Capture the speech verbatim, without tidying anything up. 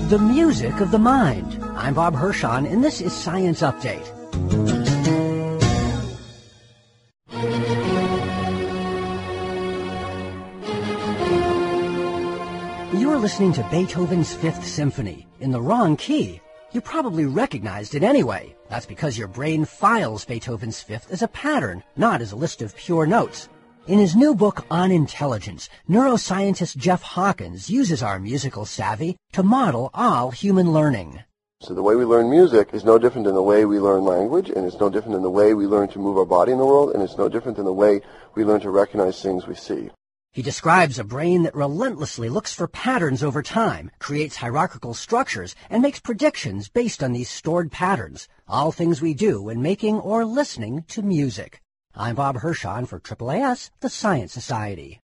The music of the mind. I'm Bob Hirschon, and this is Science Update. You're listening to Beethoven's Fifth Symphony in the wrong key. You probably recognized it anyway. That's because your brain files Beethoven's Fifth as a pattern, not as a list of pure notes. In his new book On Intelligence, neuroscientist Jeff Hawkins uses our musical savvy to model all human learning. So the way we learn music is no different than the way we learn language, and it's no different than the way we learn to move our body in the world, and it's no different than the way we learn to recognize things we see. He describes a brain that relentlessly looks for patterns over time, creates hierarchical structures, and makes predictions based on these stored patterns, all things we do when making or listening to music. I'm Bob Hirschon for A A A S, the Science Society.